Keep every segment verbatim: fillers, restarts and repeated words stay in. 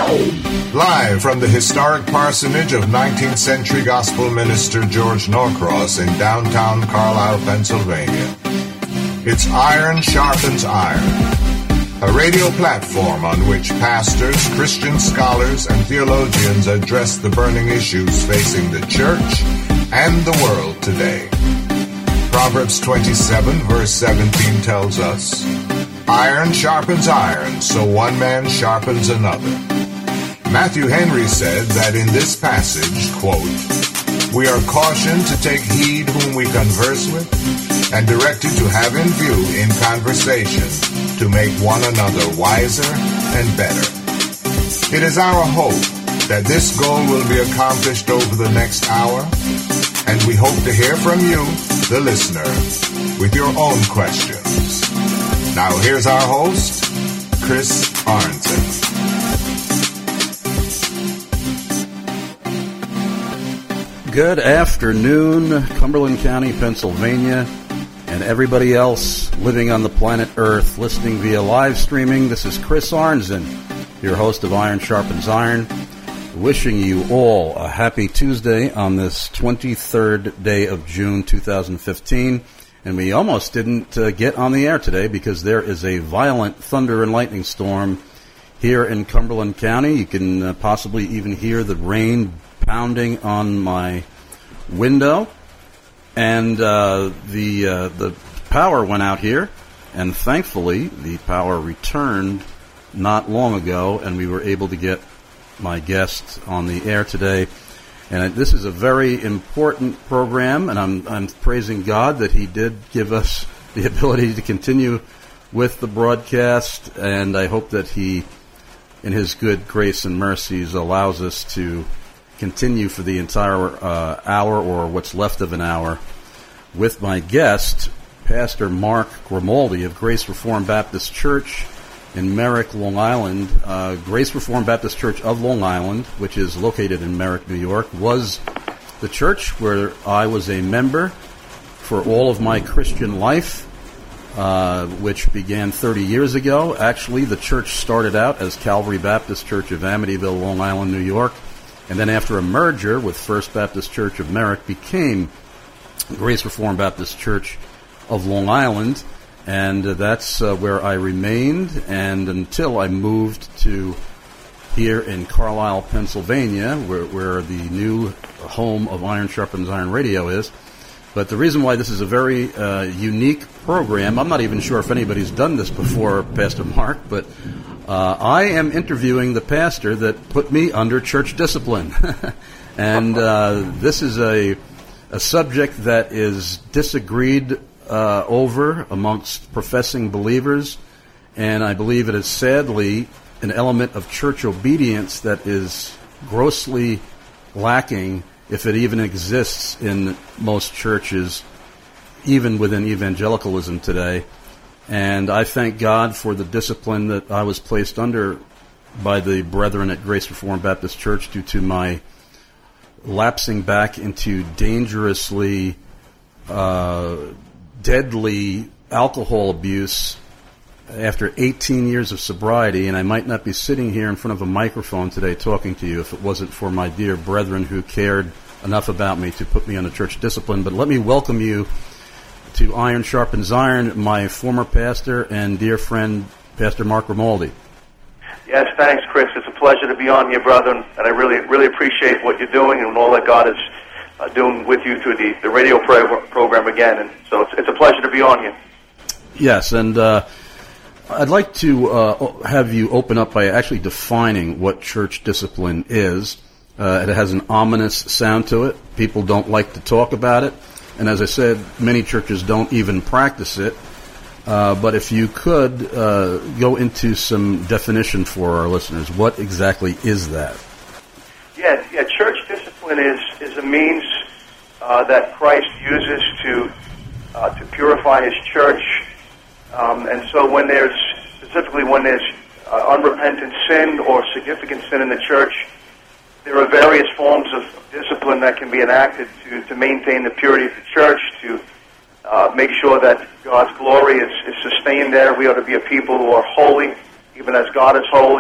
Live from the historic parsonage of nineteenth century gospel minister George Norcross in downtown Carlisle, Pennsylvania. It's Iron Sharpens Iron, a radio platform on which pastors, Christian scholars, and theologians address the burning issues facing the church and the world today. Proverbs twenty-seven, verse seventeen tells us, "Iron sharpens iron, so one man sharpens another." Matthew Henry said that in this passage, quote, "We are cautioned to take heed whom we converse with, and directed to have in view in conversation to make one another wiser and better." It is our hope that this goal will be accomplished over the next hour, and we hope to hear from you, the listener, with your own questions. Now here's our host, Chris Arnzen. Good afternoon, Cumberland County, Pennsylvania, and everybody else living on the planet Earth, listening via live streaming. This is Chris Arnzen, your host of Iron Sharpens Iron, wishing you all a happy Tuesday on this twenty-third day of June two thousand fifteen. And we almost didn't uh, get on the air today because there is a violent thunder and lightning storm here in Cumberland County. You can uh, possibly even hear the rain pounding on my window. And uh, the uh, the power went out here, and thankfully the power returned not long ago, and we were able to get my guest on the air today. And this is a very important program, and I'm I'm praising God that He did give us the ability to continue with the broadcast, and I hope that He, in His good grace and mercies, allows us to continue for the entire uh, hour, or what's left of an hour, with my guest, Pastor Mark Grimaldi of Grace Reformed Baptist Church in Merrick, Long Island. Uh, Grace Reformed Baptist Church of Long Island, which is located in Merrick, New York, was the church where I was a member for all of my Christian life, uh, which began thirty years ago. Actually, the church started out as Calvary Baptist Church of Amityville, Long Island, New York, and then after a merger with First Baptist Church of Merrick, became Grace Reformed Baptist Church of Long Island. And uh, that's uh, where I remained, and until I moved to here in Carlisle, Pennsylvania, where, where the new home of Iron Sharpens Iron Radio is. But the reason why this is a very uh, unique program, I'm not even sure if anybody's done this before, Pastor Mark, but uh, I am interviewing the pastor that put me under church discipline. and uh, this is a, a subject that is disagreed Uh, over amongst professing believers, and I believe it is sadly an element of church obedience that is grossly lacking, if it even exists in most churches, even within evangelicalism today. And I thank God for the discipline that I was placed under by the brethren at Grace Reformed Baptist Church due to my lapsing back into dangerously uh deadly alcohol abuse after eighteen years of sobriety, and I might not be sitting here in front of a microphone today talking to you if it wasn't for my dear brethren who cared enough about me to put me under church discipline. But let me welcome you to Iron Sharpens Iron, my former pastor and dear friend, Pastor Mark Grimaldi. Yes, thanks, Chris. It's a pleasure to be on here, brother, and I really, really appreciate what you're doing and all that God is Uh, doing with you through the, the radio pro- program again, and so it's, it's a pleasure to be on here. Yes, and uh, I'd like to uh, have you open up by actually defining what church discipline is. Uh, it has an ominous sound to it. People don't like to talk about it, and as I said, many churches don't even practice it. Uh, but if you could uh, go into some definition for our listeners, what exactly is that? Yeah, yeah. Church discipline is is a means uh, that Christ uses to uh, to purify His church, um, and so when there's specifically when there's uh, unrepentant sin or significant sin in the church, there are various forms of discipline that can be enacted to to maintain the purity of the church, to uh, make sure that God's glory is, is sustained there. We ought to be a people who are holy, even as God is holy, and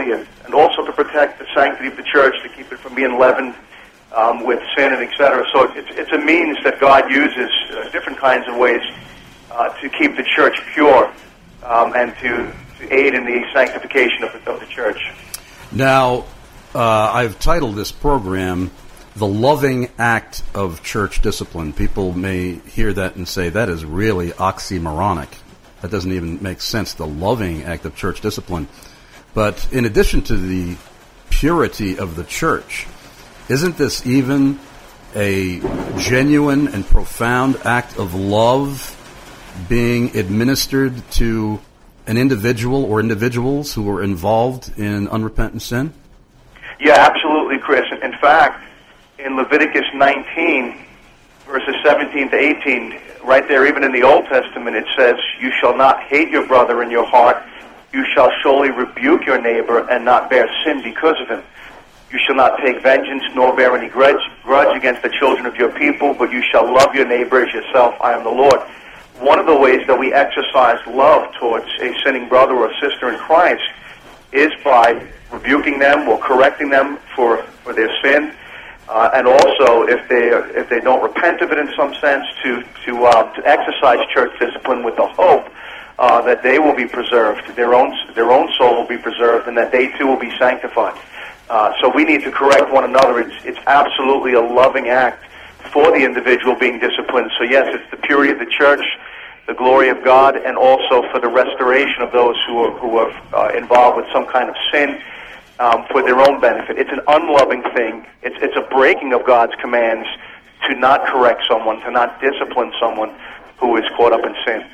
and also to protect the sanctity of the church, to keep it from being leavened um, with sin and et cetera. So it's, it's a means that God uses uh, different kinds of ways uh, to keep the church pure um, and to, to aid in the sanctification of the, of the church. Now, uh, I've titled this program, The Loving Act of Church Discipline. People may hear that and say, that is really oxymoronic. That doesn't even make sense, the loving act of church discipline. But in addition to the purity of the church, isn't this even a genuine and profound act of love being administered to an individual or individuals who are involved in unrepentant sin? Yeah, absolutely, Chris. In fact, in Leviticus nineteen, verses seventeen to eighteen, right there, even in the Old Testament, it says, "You shall not hate your brother in your heart. You shall surely rebuke your neighbor and not bear sin because of him. You shall not take vengeance nor bear any grudge, grudge against the children of your people, but you shall love your neighbor as yourself. I am the Lord." One of the ways that we exercise love towards a sinning brother or sister in Christ is by rebuking them or correcting them for, for their sin. Uh, and also, if they if they don't repent of it in some sense, to to, uh, to exercise church discipline with the hope uh, that they will be preserved, their own their own soul will be preserved, and that they too will be sanctified. Uh, so we need to correct one another. It's it's absolutely a loving act for the individual being disciplined. So yes, it's the purity of the church, the glory of God, and also for the restoration of those who are who are uh, involved with some kind of sin. Um, for their own benefit. It's an unloving thing. It's it's a breaking of God's commands to not correct someone, to not discipline someone who is caught up in sin.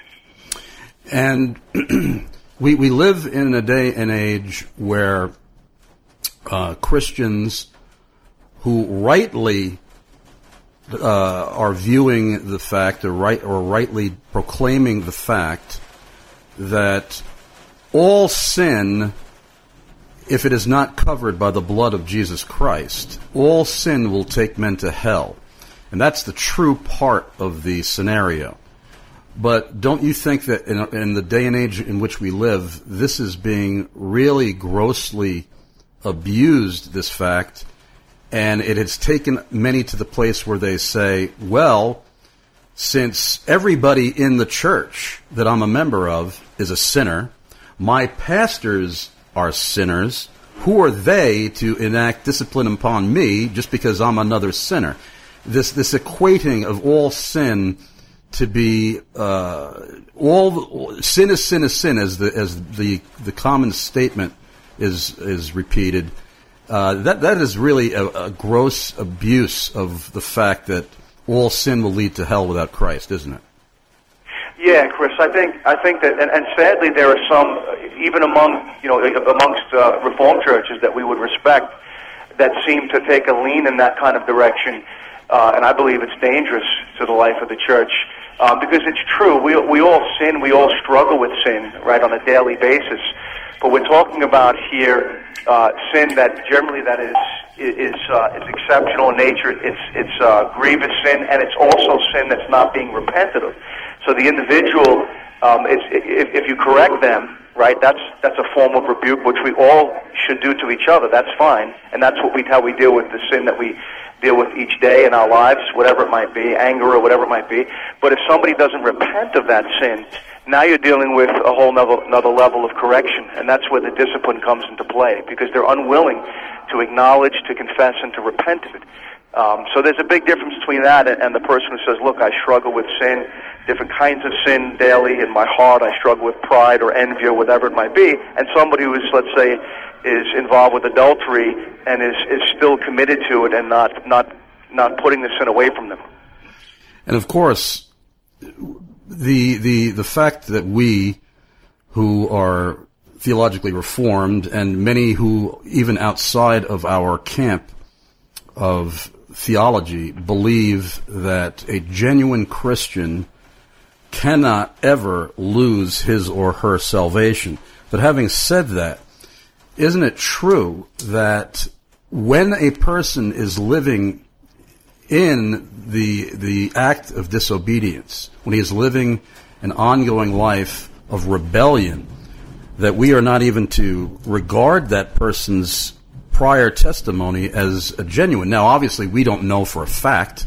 And we we live in a day and age where uh, Christians who rightly uh, are viewing the fact, or right or rightly proclaiming the fact that all sin, if it is not covered by the blood of Jesus Christ, all sin will take men to hell. And that's the true part of the scenario. But don't you think that in, in the day and age in which we live, this is being really grossly abused, this fact, and it has taken many to the place where they say, well, since everybody in the church that I'm a member of is a sinner, my pastors are sinners, who are they to enact discipline upon me just because I'm another sinner? This this equating of all sin to be uh, all sin is sin is sin, as the as the the common statement is is repeated. Uh, that that is really a, a gross abuse of the fact that all sin will lead to hell without Christ, isn't it? Yeah, Chris, I think I think that, and, and sadly, there are some, even among you know amongst uh, Reformed churches that we would respect, that seem to take a lean in that kind of direction, uh, and I believe it's dangerous to the life of the church uh, because it's true. We we all sin, we all struggle with sin, right, on a daily basis. But we're talking about here uh, sin that generally that is is uh, is exceptional in nature. It's it's uh, grievous sin, and it's also sin that's not being repented of. So the individual, um, it's, if, if you correct them, right, that's that's a form of rebuke, which we all should do to each other. That's fine, and that's what we how we deal with the sin that we deal with each day in our lives, whatever it might be, anger or whatever it might be. But if somebody doesn't repent of that sin, now you're dealing with a whole nother, another level of correction, and that's where the discipline comes into play, because they're unwilling to acknowledge, to confess, and to repent of it. Um, so there's a big difference between that and, and the person who says, look, I struggle with sin, different kinds of sin daily in my heart. I struggle with pride or envy or whatever it might be. And somebody who is, let's say, is involved with adultery and is, is still committed to it and not, not, not putting the sin away from them. And of course, the, the, the fact that we who are theologically reformed and many who, even outside of our camp of theology, believe that a genuine Christian cannot ever lose his or her salvation. But having said that, isn't it true that when a person is living in the the act of disobedience, when he is living an ongoing life of rebellion, that we are not even to regard that person's prior testimony as a genuine. Now, obviously, we don't know for a fact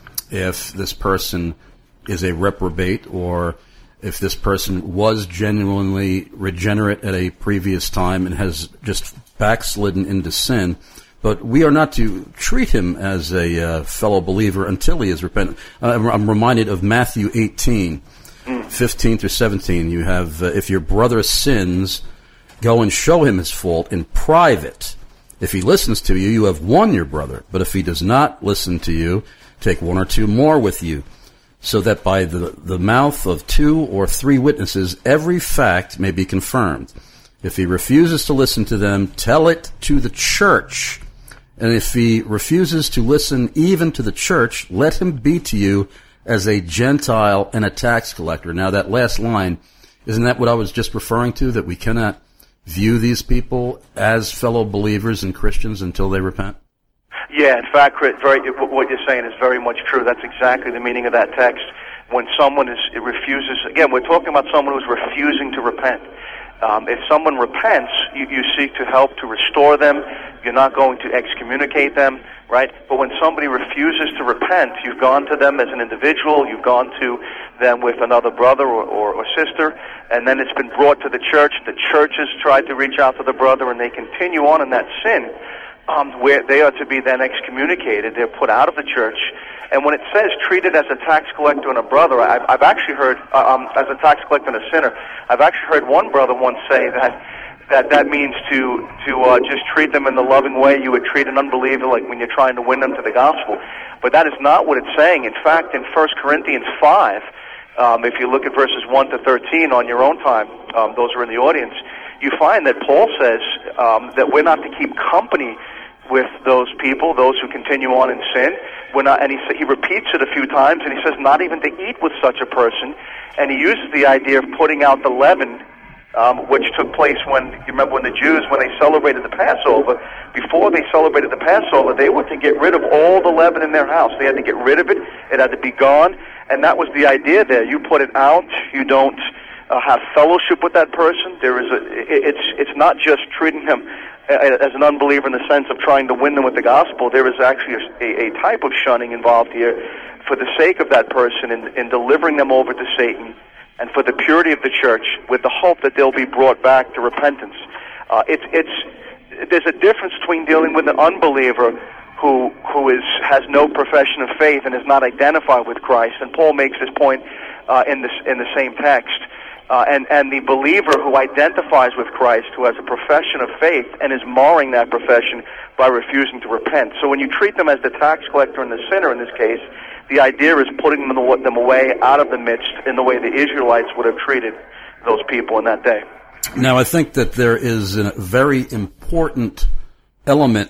if this person is a reprobate or if this person was genuinely regenerate at a previous time and has just backslidden into sin. But we are not to treat him as a uh, fellow believer until he is repentant. Uh, I'm reminded of Matthew eighteen, fifteen through seventeen. You have, uh, if your brother sins, go and show him his fault in private. If he listens to you, you have won your brother. But if he does not listen to you, take one or two more with you, so that by the, the mouth of two or three witnesses every fact may be confirmed. If he refuses to listen to them, tell it to the church. And if he refuses to listen even to the church, let him be to you as a Gentile and a tax collector. Now, that last line, isn't that what I was just referring to, that we cannot view these people as fellow believers and Christians until they repent? Yeah, in fact, very, what you're saying is very much true. That's exactly the meaning of that text. When someone is it refuses, again, we're talking about someone who's refusing to repent. Um, if someone repents, you, you seek to help to restore them. You're not going to excommunicate them, right? But when somebody refuses to repent, you've gone to them as an individual, you've gone to them with another brother or, or, or sister, and then it's been brought to the church. The church has tried to reach out to the brother, and they continue on in that sin, um, where they are to be then excommunicated. They're put out of the church. And when it says treated as a tax collector and a brother, I've, I've actually heard, uh, um, as a tax collector and a sinner, I've actually heard one brother once say that that, that means to, to uh, just treat them in the loving way you would treat an unbeliever, like when you're trying to win them to the gospel. But that is not what it's saying. In fact, in First Corinthians five, um, if you look at verses one to thirteen on your own time, um, those are in the audience, you find that Paul says um, that we're not to keep company with those people, those who continue on in sin. We're not, and he, he repeats it a few times, and he says not even to eat with such a person. And he uses the idea of putting out the leaven, um, which took place when, you remember when the Jews, when they celebrated the Passover, before they celebrated the Passover, they were to get rid of all the leaven in their house. They had to get rid of it. It had to be gone. And that was the idea there. You put it out. You don't uh, have fellowship with that person. There is a, it, it's, it's not just treating him as an unbeliever in the sense of trying to win them with the gospel. There is actually a, a type of shunning involved here for the sake of that person in, in delivering them over to Satan and for the purity of the church with the hope that they'll be brought back to repentance. Uh, it's, it's, there's a difference between dealing with an unbeliever who, who is, has no profession of faith and is not identified with Christ, and Paul makes this point uh, in, this, in the same text. Uh, and, and the believer who identifies with Christ, who has a profession of faith and is marring that profession by refusing to repent. So when you treat them as the tax collector and the sinner in this case, the idea is putting them, them away out of the midst in the way the Israelites would have treated those people in that day. Now, I think that there is a very important element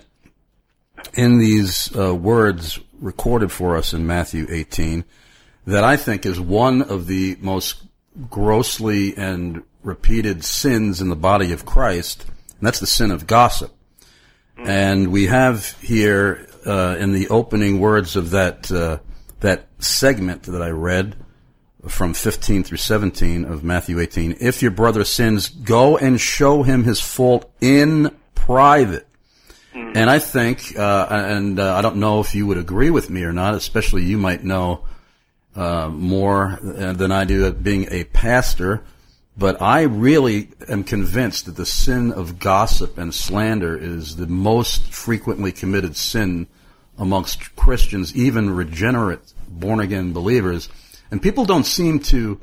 in these uh, words recorded for us in Matthew eighteen that I think is one of the most grossly and repeated sins in the body of Christ, and that's the sin of gossip. Mm-hmm. And we have here uh, in the opening words of that uh, that segment that I read from fifteen through seventeen of Matthew eighteen, if your brother sins, go and show him his fault in private. Mm-hmm. And I think, uh, and uh, I don't know if you would agree with me or not, especially you might know Uh, more than I do at being a pastor, but I really am convinced that the sin of gossip and slander is the most frequently committed sin amongst Christians, even regenerate, born-again believers. And people don't seem to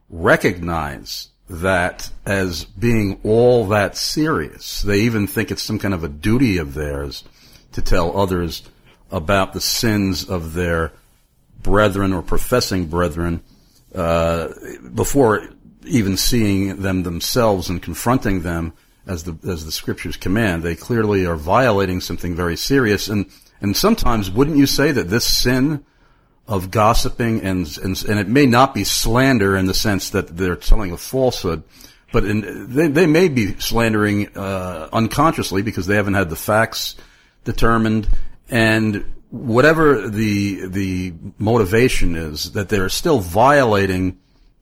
recognize that as being all that serious. They even think it's some kind of a duty of theirs to tell others about the sins of their brethren or professing brethren uh, before even seeing them themselves and confronting them as the as the scriptures command. They clearly are violating something very serious. And and sometimes, wouldn't you say that this sin of gossiping, and and, and it may not be slander in the sense that they're telling a falsehood, but in, they they may be slandering uh, unconsciously because they haven't had the facts determined, and whatever the the motivation is, that they're still violating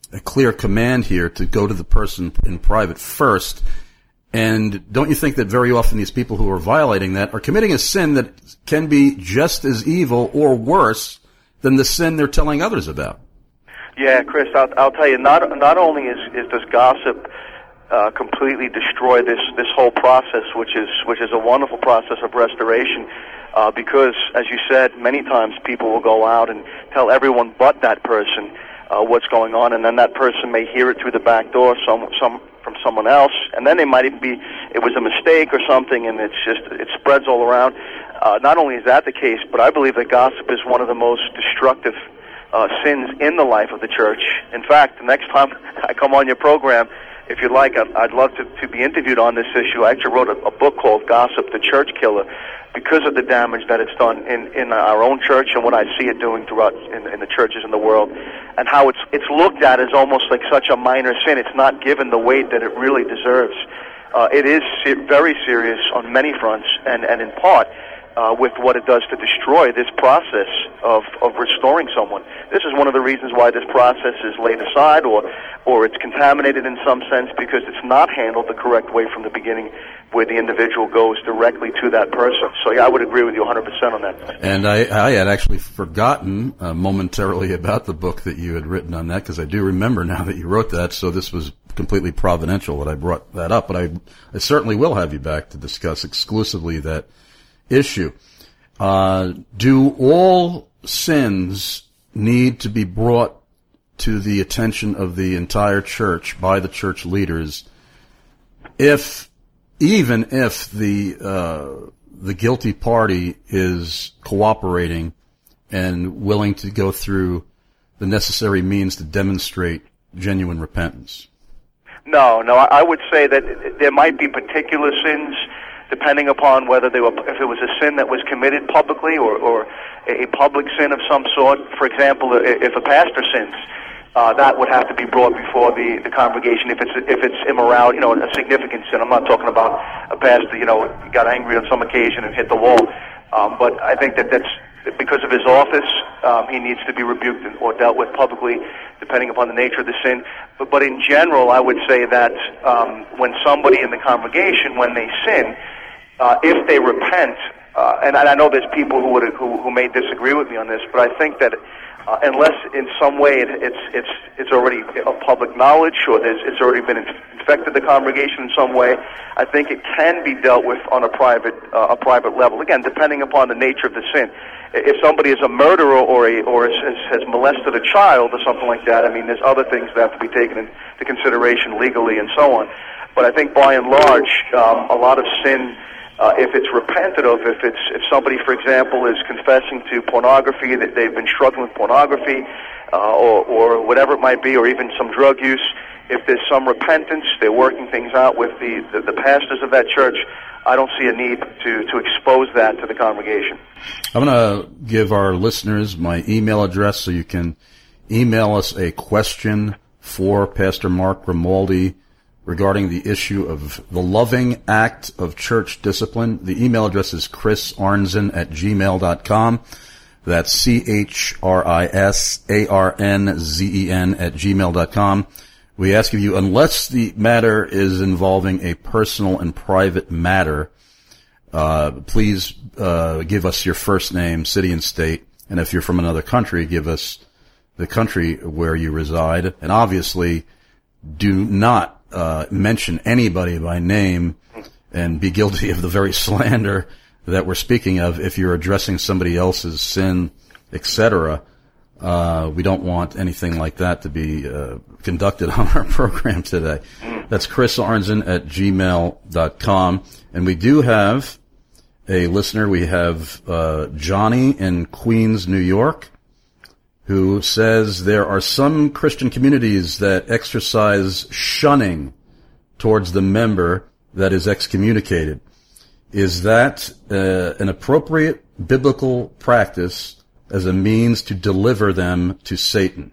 a clear command here to go to the person in private first. And don't you think that very often these people who are violating that are committing a sin that can be just as evil or worse than the sin they're telling others about? Yeah, Chris, I'll, I'll tell you, not not only is, is does gossip uh, completely destroy this, this whole process, which is which is a wonderful process of restoration, uh, because, as you said, many times people will go out and tell everyone but that person uh, what's going on, and then that person may hear it through the back door some some from someone else, and then they might even be, it was a mistake or something, and it's just, it spreads all around. Uh, not only is that the case, but I believe that gossip is one of the most destructive uh, sins in the life of the church. In fact, the next time I come on your program, if you'd like, I'd, I'd love to, to be interviewed on this issue. I actually wrote a, a book called Gossip, the Church Killer, because of the damage that it's done in, in our own church and what I see it doing throughout in, in the churches in the world, and how it's it's looked at as almost like such a minor sin. It's not given the weight that it really deserves. Uh, it is se- very serious on many fronts, and, and in part uh, with what it does to destroy this process of, of restoring someone. This is one of the reasons why this process is laid aside, or or it's contaminated in some sense, because it's not handled the correct way from the beginning, where the individual goes directly to that person. So yeah, I would agree with you one hundred percent on that. And I, I had actually forgotten uh, momentarily about the book that you had written on that, because I do remember now that you wrote that, so this was completely providential that I brought that up. But I, I certainly will have you back to discuss exclusively that issue. Uh, do all sins need to be brought to the attention of the entire church by the church leaders, if even if the uh, the guilty party is cooperating and willing to go through the necessary means to demonstrate genuine repentance? No, no. I would say that there might be particular sins, depending upon whether they were, if it was a sin that was committed publicly or, or a public sin of some sort. For example, if a pastor sins, Uh, that would have to be brought before the, the congregation if it's if it's immorality, you know, a significant sin. I'm not talking about a pastor, you know, got angry on some occasion and hit the wall. Um, but I think that that's because of his office, um, he needs to be rebuked or dealt with publicly, depending upon the nature of the sin. But, but in general, I would say that um, when somebody in the congregation, when they sin, uh, if they repent, uh, and I know there's people who would who, who may disagree with me on this, but I think that Uh, unless in some way it, it's it's it's already of public knowledge, or there's, it's already been infected the congregation in some way, I think it can be dealt with on a private uh, a private level. Again, depending upon the nature of the sin. If somebody is a murderer or a or is, is, has molested a child or something like that, I mean, there's other things that have to be taken into consideration legally and so on. But I think by and large, um, a lot of sin, Uh, if it's repented of, if it's if somebody, for example, is confessing to pornography, that they've been struggling with pornography, uh, or, or whatever it might be, or even some drug use, if there's some repentance, they're working things out with the, the, the pastors of that church, I don't see a need to, to expose that to the congregation. I'm going to give our listeners my email address so you can email us a question for Pastor Mark Grimaldi regarding the issue of the loving act of church discipline. The email address is chris arnzen at gmail dot com. That's C H R I S A R N Z E N at gmail dot com. We ask of you, unless the matter is involving a personal and private matter, uh, please uh, give us your first name, city and state, and if you're from another country, give us the country where you reside. And obviously, do not Uh, mention anybody by name and be guilty of the very slander that we're speaking of if you're addressing somebody else's sin, et cetera. Uh, we don't want anything like that to be uh, conducted on our program today. That's chris arnzen at gmail dot com. And we do have a listener. We have uh, Johnny in Queens, New York, who says there are some Christian communities that exercise shunning towards the member that is excommunicated. Is that uh, an appropriate biblical practice as a means to deliver them to Satan?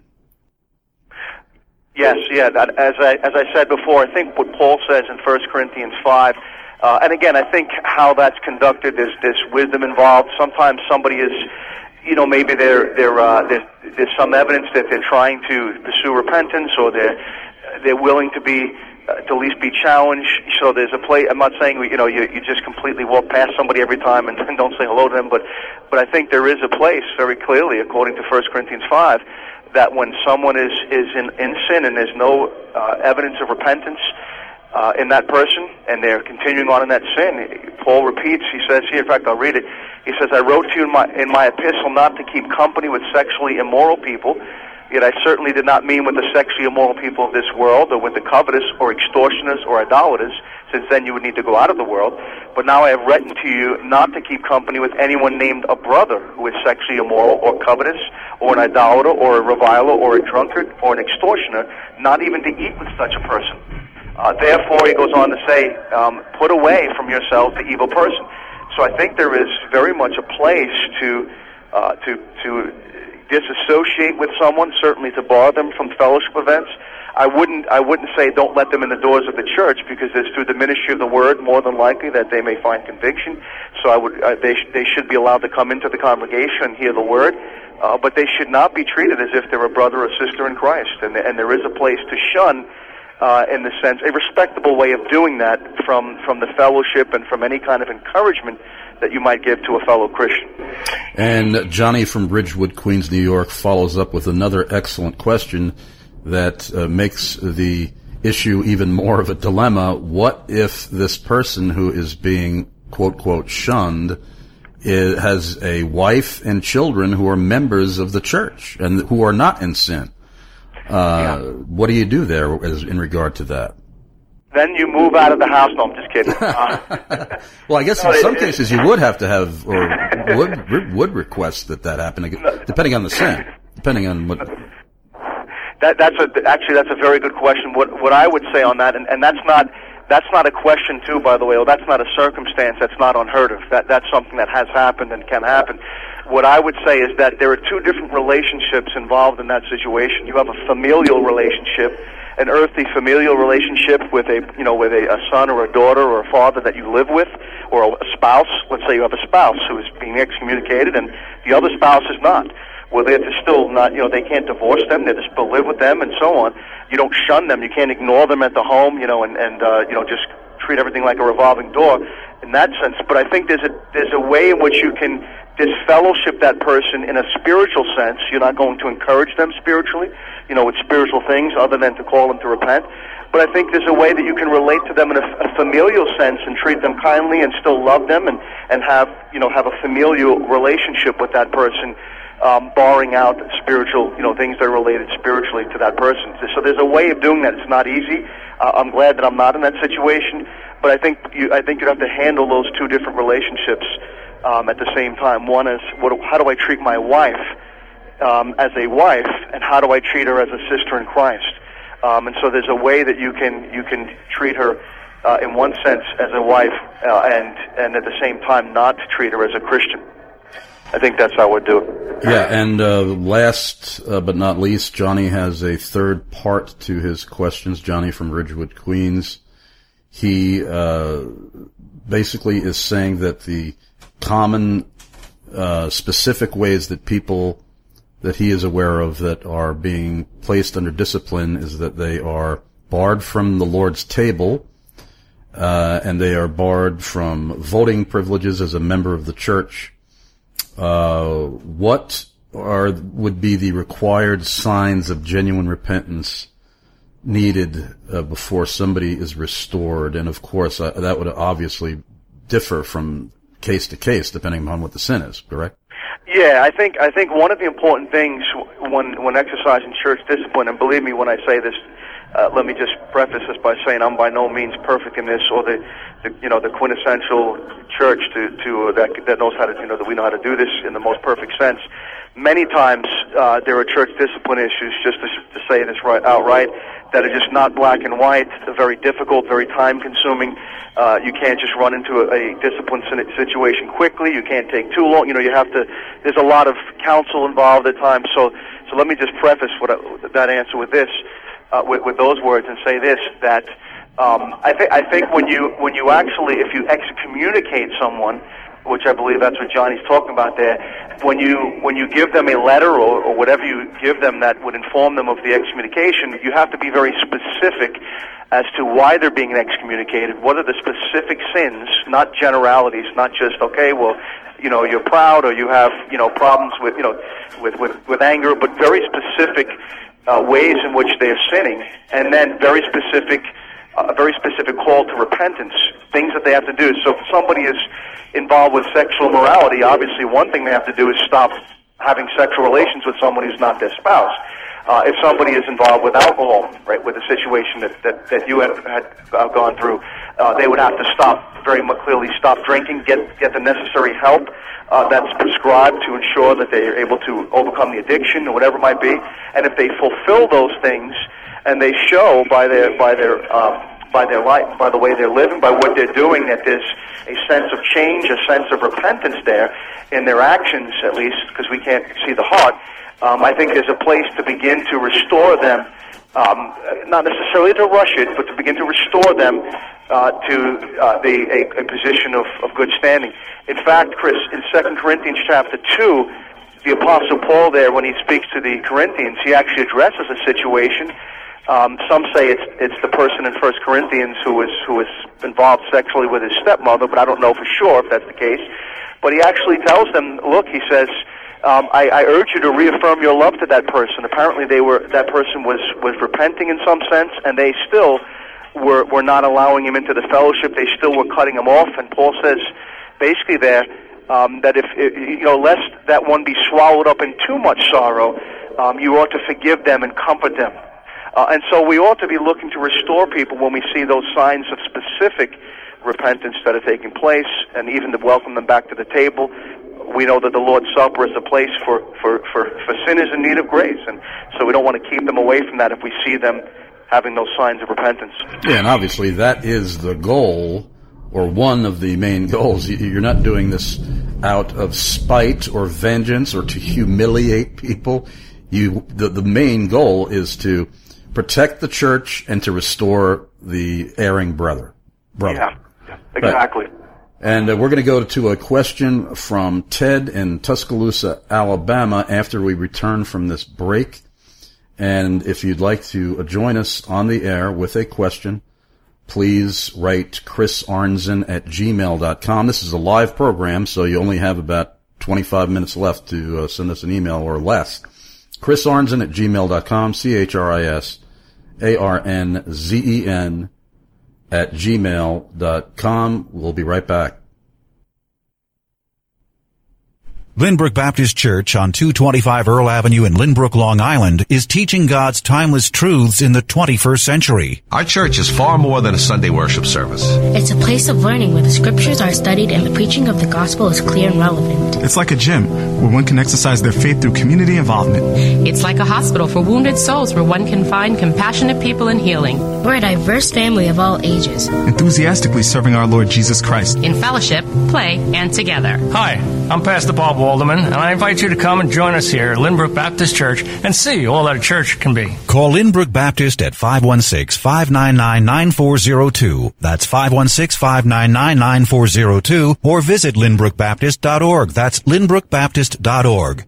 Yes, yeah. As I as I said before, I think what Paul says in First Corinthians five, uh, and again, I think how that's conducted, there's, there's wisdom involved. Sometimes somebody is you know, maybe they're, they're, uh, there's, there's some evidence that they're trying to pursue repentance, or they're, they're willing to be, uh, to at least be challenged. So there's a place, I'm not saying, you know, you, you just completely walk past somebody every time and, and don't say hello to them, but, but I think there is a place, very clearly, according to First Corinthians five, that when someone is, is in, in sin and there's no uh, evidence of repentance uh, in that person, and they're continuing on in that sin, Paul repeats, he says here, in fact, I'll read it, he says, I wrote to you in my, in my epistle not to keep company with sexually immoral people, yet I certainly did not mean with the sexually immoral people of this world, or with the covetous, or extortioners, or idolaters, since then you would need to go out of the world. But now I have written to you not to keep company with anyone named a brother who is sexually immoral, or covetous, or an idolater, or a reviler, or a drunkard, or an extortioner, not even to eat with such a person. Uh, therefore, he goes on to say, um, put away from yourself the evil person. So I think there is very much a place to uh, to to disassociate with someone, certainly to bar them from fellowship events. I wouldn't I wouldn't say don't let them in the doors of the church, because it's through the ministry of the word more than likely that they may find conviction. So I would uh, they sh- they should be allowed to come into the congregation and hear the word, uh, but they should not be treated as if they're a brother or sister in Christ. And and there is a place to shun. Uh, in the sense, a respectable way of doing that from, from the fellowship and from any kind of encouragement that you might give to a fellow Christian. And Johnny from Ridgewood, Queens, New York, follows up with another excellent question that uh, makes the issue even more of a dilemma. What if this person who is being, quote, quote, shunned is, has a wife and children who are members of the church and who are not in sin? Uh, yeah. What do you do there as, in regard to that? Then you move out of the house. No, I'm just kidding. Uh, well, I guess no, in some it, cases you would have to have, or would would request that that happen, depending on the sin, depending on what. That that's a, actually that's a very good question. What what I would say on that, and, and that's not that's not a question too, by the way, or that's not a circumstance that's not unheard of. That that's something that has happened and can happen. What I would say is that there are two different relationships involved in that situation. You have a familial relationship, an earthly familial relationship with a, you know, with a, a son or a daughter or a father that you live with, or a spouse. Let's say you have a spouse who is being excommunicated and the other spouse is not. Well, they're still not, you know, they can't divorce them. They just still live with them and so on. You don't shun them. You can't ignore them at the home, you know, and, and uh, you know, just treat everything like a revolving door in that sense. But I think there's a there's a way in which you can disfellowship that person in a spiritual sense. You're not going to encourage them spiritually, you know, with spiritual things other than to call them to repent. But I think there's a way that you can relate to them in a, a familial sense and treat them kindly and still love them and, and have, you know, have a familial relationship with that person, um, barring out spiritual, you know, things that are related spiritually to that person. So there's a way of doing that. It's not easy. Uh, I'm glad that I'm not in that situation, but I think you, I think you'd have to handle those two different relationships Um, at the same time. One is, what, how do I treat my wife um, as a wife, and how do I treat her as a sister in Christ? Um, and so there's a way that you can you can treat her uh, in one sense as a wife, uh, and and at the same time not treat her as a Christian. I think that's how I would do it. Yeah, and uh, last uh, but not least, Johnny has a third part to his questions. Johnny from Ridgewood, Queens. He uh, basically is saying that the common, uh, specific ways that people that he is aware of that are being placed under discipline is that they are barred from the Lord's table, uh, and they are barred from voting privileges as a member of the church. Uh, what are, would be the required signs of genuine repentance needed, uh, before somebody is restored? And of course, uh, that would obviously differ from case to case, depending on what the sin is, correct? Yeah, I think I think one of the important things when when exercising church discipline, and believe me when I say this, uh, let me just preface this by saying I'm by no means perfect in this, or the, the you know the quintessential church to to uh, that that knows how to you know that we know how to do this in the most perfect sense. Many times uh, there are church discipline issues, just to, to say this right outright, that are just not black and white. They're very difficult, very time-consuming. Uh, you can't just run into a, a discipline situation quickly. You can't take too long. You know, you have to. There's a lot of counsel involved at times. So, so let me just preface what I, that answer with this, uh, with, with those words, and say this: that um, I think I think when you when you actually if you excommunicate someone, which I believe that's what Johnny's talking about there, when you when you give them a letter or, or whatever you give them that would inform them of the excommunication, you have to be very specific as to why they're being excommunicated. What are the specific sins, not generalities, not just, okay, well, you know, you're proud or you have, you know, problems with, you know, with, with, with anger, but very specific uh, ways in which they are sinning, and then very specific, a uh, very specific call to repentance, things that they have to do. So if somebody is involved with sexual immorality, obviously one thing they have to do is stop having sexual relations with someone who's not their spouse. Uh, if somebody is involved with alcohol, right, with a situation that, that, that you had, had uh, gone through, uh, they would have to stop, very much clearly stop drinking, get, get the necessary help uh, that's prescribed to ensure that they are able to overcome the addiction or whatever it might be. And if they fulfill those things, and they show by their, by their, uh, by their life, by the way they're living, by what they're doing, that there's a sense of change, a sense of repentance there in their actions, at least, because we can't see the heart. Um, I think there's a place to begin to restore them, um, not necessarily to rush it, but to begin to restore them uh, to uh, the, a, a position of, of good standing. In fact, Chris, in Second Corinthians chapter two, the Apostle Paul there, when he speaks to the Corinthians, he actually addresses a situation. Um, some say it's it's the person in First Corinthians who was who was involved sexually with his stepmother, but I don't know for sure if that's the case. But he actually tells them, look, he says, Um, I, I urge you to reaffirm your love to that person. Apparently, they were that person was, was repenting in some sense, and they still were were not allowing him into the fellowship. They still were cutting him off. And Paul says, basically, there um, that if you know, lest that one be swallowed up in too much sorrow, um, you ought to forgive them and comfort them. Uh, and so, we ought to be looking to restore people when we see those signs of specific repentance that are taking place, and even to welcome them back to the table. We know that the Lord's Supper is a place for, for, for, for sinners in need of grace, and so we don't want to keep them away from that if we see them having those signs of repentance. Yeah, and obviously that is the goal, or one of the main goals. You're not doing this out of spite or vengeance or to humiliate people. You, the, the main goal is to protect the church and to restore the erring brother. brother. Yeah, exactly. Right. And uh, we're going to go to a question from Ted in Tuscaloosa, Alabama, after we return from this break. And if you'd like to join us on the air with a question, please write Chris Arnzen at gmail dot com. This is a live program, so you only have about twenty-five minutes left to uh, send us an email or less. Chris Arnzen at gmail dot com, C H R I S A R N Z E N at gmail dot com. We'll be right back. Lynbrook Baptist Church on two twenty-five Earl Avenue in Lynbrook, Long Island is teaching God's timeless truths in the twenty-first century. Our church is far more than a Sunday worship service. It's a place of learning where the scriptures are studied and the preaching of the gospel is clear and relevant. It's like a gym where one can exercise their faith through community involvement. It's like a hospital for wounded souls where one can find compassionate people and healing. We're a diverse family of all ages, enthusiastically serving our Lord Jesus Christ in fellowship, play, and together. Hi, I'm Pastor Bob Walderman, and I invite you to come and join us here at Lynbrook Baptist Church and see all that a church can be. Call Lynbrook Baptist at five one six, five nine nine, nine four zero two. That's five one six, five nine nine, nine four zero two, or visit lynbrook baptist dot org. That's lynbrook baptist dot org.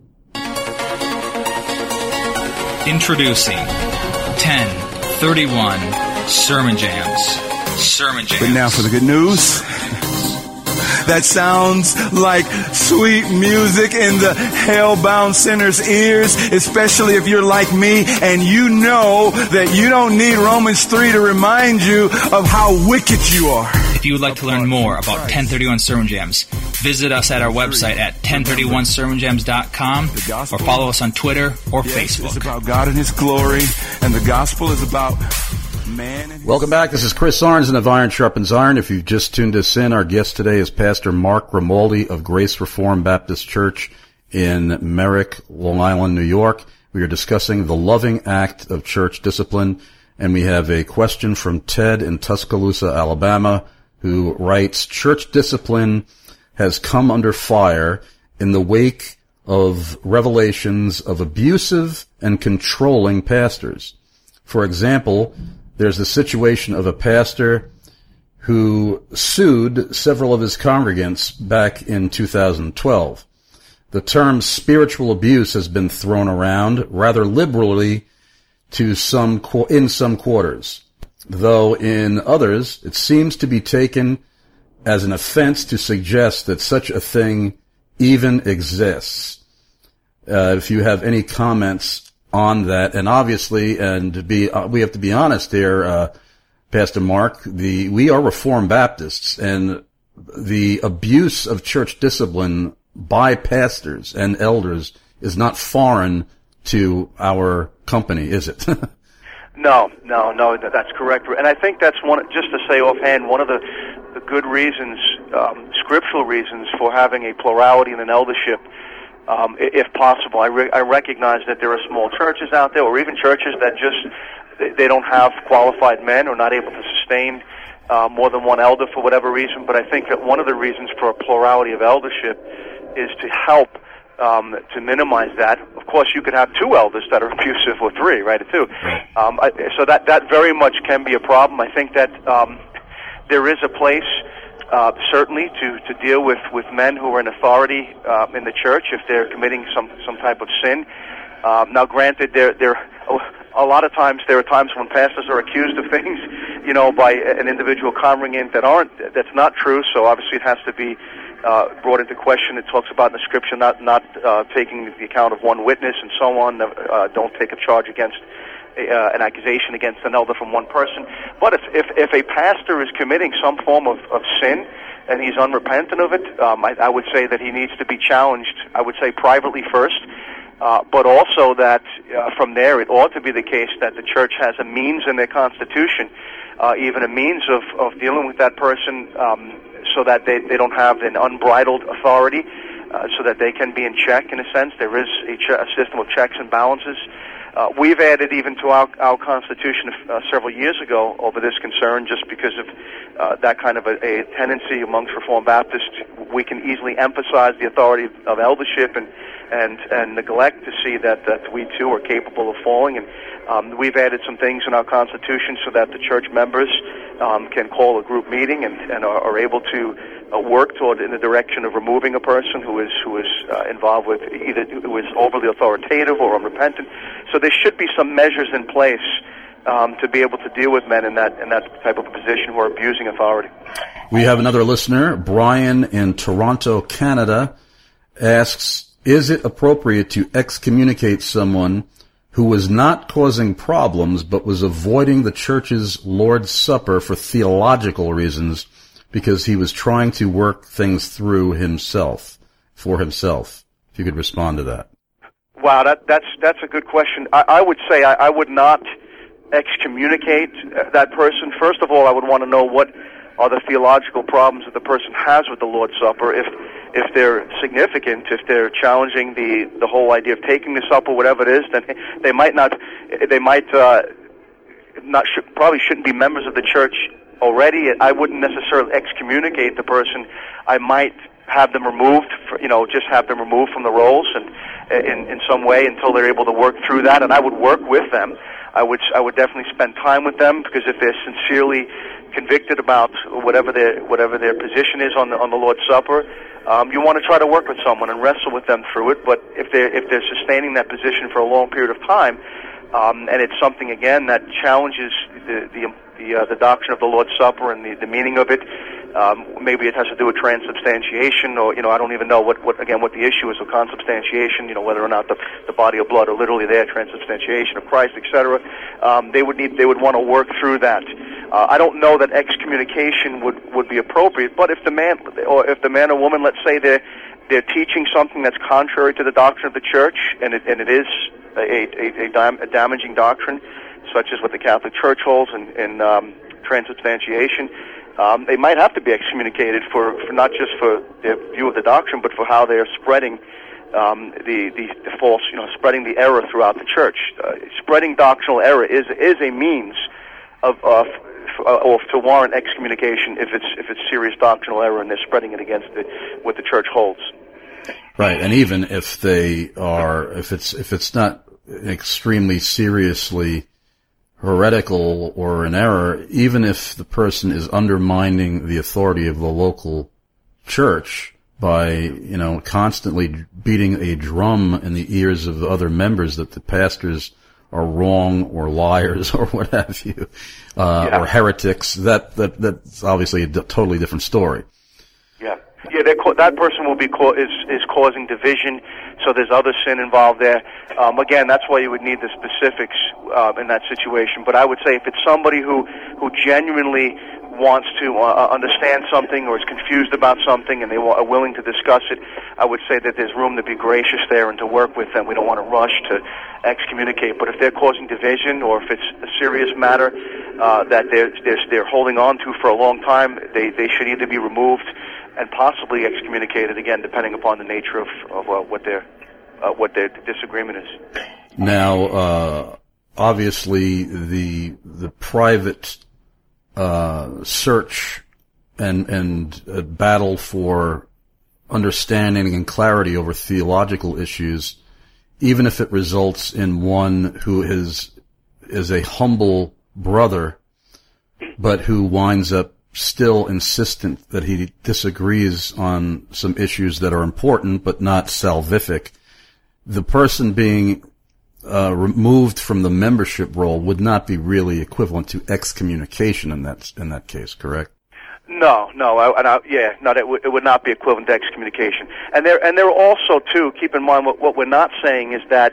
Introducing ten thirty-one Sermon Jams. Sermon Jams. But now for the good news. That sounds like sweet music in the hell-bound sinner's ears, especially if you're like me and you know that you don't need Romans three to remind you of how wicked you are. If you would like to learn more about ten thirty-one Sermon Jams, visit us at our website at ten thirty-one sermon jams dot com or follow us on Twitter or Facebook. It's about God and His glory, and the gospel is about... Welcome back. This is Chris Arnzen of Iron Sharpens Iron. If you've just tuned us in, our guest today is Pastor Mark Grimaldi of Grace Reformed Baptist Church in Merrick, Long Island, New York. We are discussing the loving act of church discipline, and we have a question from Ted in Tuscaloosa, Alabama, who writes, church discipline has come under fire in the wake of revelations of abusive and controlling pastors. For example, there's the situation of a pastor who sued several of his congregants back in two thousand twelve. The term spiritual abuse has been thrown around rather liberally to some in some quarters, though in others it seems to be taken as an offense to suggest that such a thing even exists. Uh, if you have any comments on that, and obviously, and to be, uh, we have to be honest here, uh, Pastor Mark, the, we are Reformed Baptists, and the abuse of church discipline by pastors and elders is not foreign to our company, is it? No, no, no, that's correct. And I think that's one, just to say offhand, one of the, the good reasons, um, scriptural reasons for having a plurality in an eldership, um, if possible. I, re- I recognize that there are small churches out there, or even churches that just, they don't have qualified men or not able to sustain uh, more than one elder for whatever reason. But I think that one of the reasons for a plurality of eldership is to help Um, to minimize that. Of course, you could have two elders that are abusive, or three, right, or two. Um, I, so that that very much can be a problem. I think that um, there is a place, uh, certainly, to, to deal with, with men who are in authority uh, in the church if they're committing some, some type of sin. Um, now, granted, there there a lot of times there are times when pastors are accused of things, you know, by an individual congregant that aren't. That's not true. So obviously, it has to be Uh, brought into question. It talks about in the scripture not not uh, taking the account of one witness and so on. Uh, don't take a charge against uh, an accusation against an elder from one person. But if if, if a pastor is committing some form of, of sin and he's unrepentant of it, um, I, I would say that he needs to be challenged. I would say privately first, uh, but also that uh, from there it ought to be the case that the church has a means in their constitution, uh, even a means of, of dealing with that person. Um, so that they, they don't have an unbridled authority, uh, so that they can be in check, in a sense. There is a, ch- a system of checks and balances. Uh, we've added even to our, our Constitution uh, several years ago over this concern, just because of uh, that kind of a, a tendency amongst Reformed Baptists. We can easily emphasize the authority of, of eldership and, and, and neglect to see that, that we too are capable of falling. And um, we've added some things in our Constitution so that the church members um, can call a group meeting and, and are, are able to uh, work toward in the direction of removing a person who is who is uh, involved with either who is overly authoritative or unrepentant. So there should be some measures in place um, to be able to deal with men in that in that type of a position who are abusing authority. We have another listener, Brian in Toronto, Canada, asks, is it appropriate to excommunicate someone who was not causing problems but was avoiding the church's Lord's Supper for theological reasons because he was trying to work things through himself, for himself? If you could respond to that. Wow, that, that's that's a good question. I, I would say I, I would not excommunicate that person. First of all, I would want to know what are the theological problems that the person has with the Lord's Supper. If if they're significant, if they're challenging the, the whole idea of taking the supper, whatever it is, then they might not. They might uh, not should, probably shouldn't be members of the church already. I wouldn't necessarily excommunicate the person. I might have them removed, for, you know, just have them removed from the rolls and in in some way until they're able to work through that. And I would work with them. I would I would definitely spend time with them, because if they're sincerely convicted about whatever their whatever their position is on the on the Lord's Supper, um, you want to try to work with someone and wrestle with them through it. But if they're if they're sustaining that position for a long period of time, um, and it's something again that challenges the the the, uh, the doctrine of the Lord's Supper and the, the meaning of it. Um, maybe it has to do with transubstantiation, or, you know, I don't even know what, what again, what the issue is with consubstantiation, you know, whether or not the, the body of blood are literally there, transubstantiation of Christ, et cetera. Um, they would need, they would want to work through that. Uh, I don't know that excommunication would, would be appropriate, but if the man, or if the man or woman, let's say they're, they're teaching something that's contrary to the doctrine of the church, and it, and it is a, a, a, dam- a damaging doctrine, such as what the Catholic Church holds in, in um, transubstantiation, Um, they might have to be excommunicated for, for not just for their view of the doctrine, but for how they are spreading um, the, the the false, you know, spreading the error throughout the church. Uh, spreading doctrinal error is is a means of of or to warrant excommunication if it's if it's serious doctrinal error and they're spreading it against the, what the church holds. Right, and even if they are, if it's if it's not extremely seriously heretical or in error, even if the person is undermining the authority of the local church by, you know, constantly beating a drum in the ears of the other members that the pastors are wrong or liars or what have you, uh, yeah. or heretics. That, that, that's obviously a d- totally different story. Yeah. Yeah, ca- that person will be ca- is is causing division, so there's other sin involved there. Um, again, that's why you would need the specifics uh, in that situation. But I would say if it's somebody who who genuinely wants to uh, understand something or is confused about something and they wa- are willing to discuss it, I would say that there's room to be gracious there and to work with them. We don't want to rush to excommunicate. But if they're causing division or if it's a serious matter uh, that they're, they're they're holding on to for a long time, they they should either be removed and possibly excommunicated, again, depending upon the nature of, of uh, what their uh, what their disagreement is. Now, uh, obviously, the the private uh, search and and uh, battle for understanding and clarity over theological issues, even if it results in one who is is a humble brother, but who winds up still insistent that he disagrees on some issues that are important but not salvific, the person being uh, removed from the membership roll would not be really equivalent to excommunication in that in that case, correct? No, no, I, and I, yeah, no, it, w- it would not be equivalent to excommunication. And there, and there also too. Keep in mind what, what we're not saying is that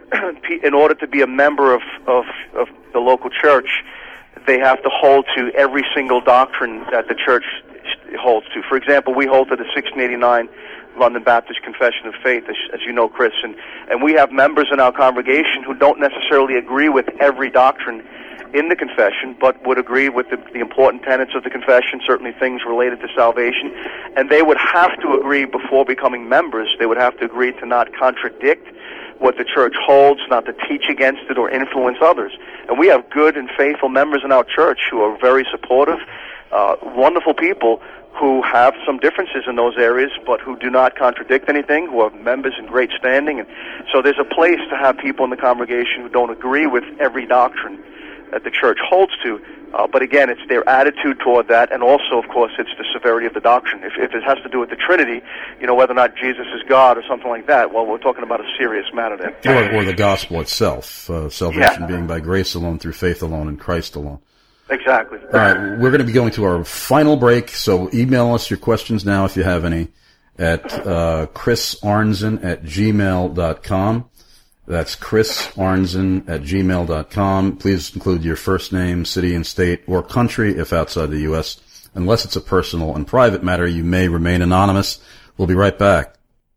in order to be a member of, of of the local church, they have to hold to every single doctrine that the church holds to. For example, we hold to the sixteen eighty-nine London Baptist Confession of Faith, as, as you know, Chris, and, and we have members in our congregation who don't necessarily agree with every doctrine in the confession, but would agree with the, the important tenets of the confession, certainly things related to salvation, and they would have to agree before becoming members. They would have to agree to not contradict what the church holds, not to teach against it or influence others. And we have good and faithful members in our church who are very supportive, uh, wonderful people who have some differences in those areas, but who do not contradict anything, who are members in great standing. And so there's a place to have people in the congregation who don't agree with every doctrine that the church holds to. Uh, but again, it's their attitude toward that, and also, of course, it's the severity of the doctrine. If, if it has to do with the Trinity, you know, whether or not Jesus is God or something like that, well, we're talking about a serious matter there. Or, or the gospel itself, uh, salvation yeah. being by grace alone, through faith alone, in Christ alone. Exactly. All right, we're going to be going to our final break, so email us your questions now if you have any at uh, Chris Arnzen at gmail dot com. That's Chris Arnzen at gmail dot com. Please include your first name, city and state, or country if outside the U S. Unless it's a personal and private matter, you may remain anonymous. We'll be right back.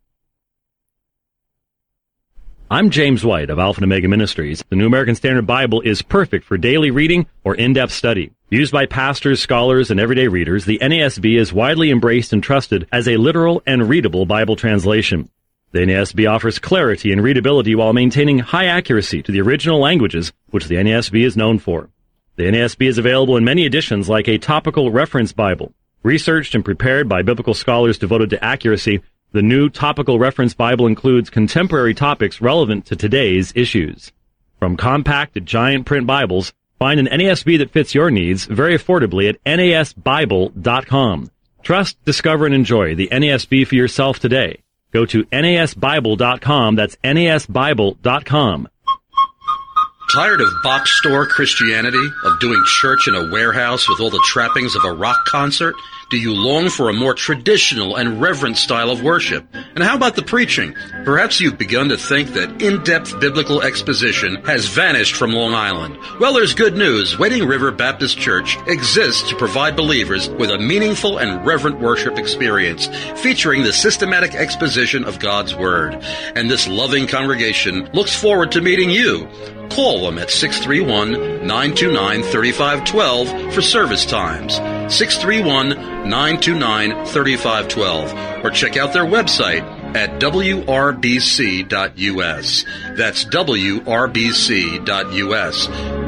I'm James White of Alpha and Omega Ministries. The New American Standard Bible is perfect for daily reading or in-depth study. Used by pastors, scholars, and everyday readers, the N A S B is widely embraced and trusted as a literal and readable Bible translation. The N A S B offers clarity and readability while maintaining high accuracy to the original languages, which the N A S B is known for. The N A S B is available in many editions like a topical reference Bible. Researched and prepared by biblical scholars devoted to accuracy, the new Topical Reference Bible includes contemporary topics relevant to today's issues. From compact to giant print Bibles, find an N A S B that fits your needs very affordably at N A S Bible dot com. Trust, discover, and enjoy the N A S B for yourself today. Go to N A S Bible dot com. That's N A S Bible dot com. Tired of box store Christianity, of doing church in a warehouse with all the trappings of a rock concert? Do you long for a more traditional and reverent style of worship? And how about the preaching? Perhaps you've begun to think that in-depth biblical exposition has vanished from Long Island. Well, there's good news. Wading River Baptist Church exists to provide believers with a meaningful and reverent worship experience, featuring the systematic exposition of God's Word. And this loving congregation looks forward to meeting you. Call them at six three one, nine two nine, three five one two for service times. six three one, nine two nine, three five one two. Or check out their website at W R B C dot U S. That's W R B C dot U S.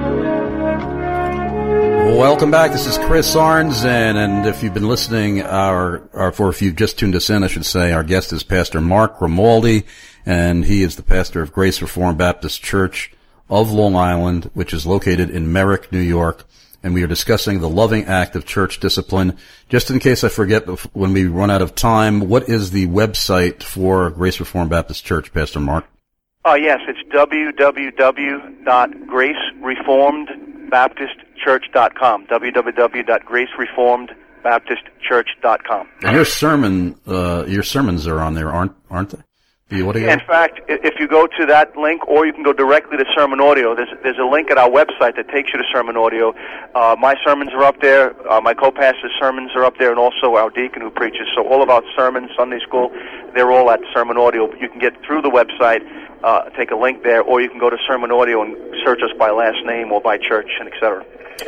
Welcome back. This is Chris Arnzen, and if you've been listening, our, or for if you've just tuned us in, I should say, our guest is Pastor Mark Grimaldi, and he is the pastor of Grace Reformed Baptist Church of Long Island, which is located in Merrick, New York. And we are discussing the loving act of church discipline. Just in case I forget when we run out of time, what is the website for Grace Reformed Baptist Church, Pastor Mark? Oh, uh, yes, it's w w w dot grace reformed baptist church dot com, w w w dot grace reformed baptist church dot com. And your sermon, uh, your sermons are on there, aren't aren't they? The audio? In fact, if you go to that link, or you can go directly to Sermon Audio, there's there's a link at our website that takes you to Sermon Audio. Uh, my sermons are up there. Uh, my co-pastor's sermons are up there, and also our deacon who preaches. So all of our sermons, Sunday school, they're all at Sermon Audio. You can get through the website, uh, take a link there, or you can go to Sermon Audio and search us by last name or by church, and et cetera.